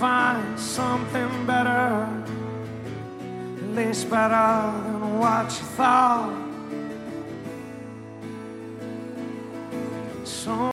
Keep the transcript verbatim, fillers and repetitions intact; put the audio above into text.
find something better, at least better than what you thought. So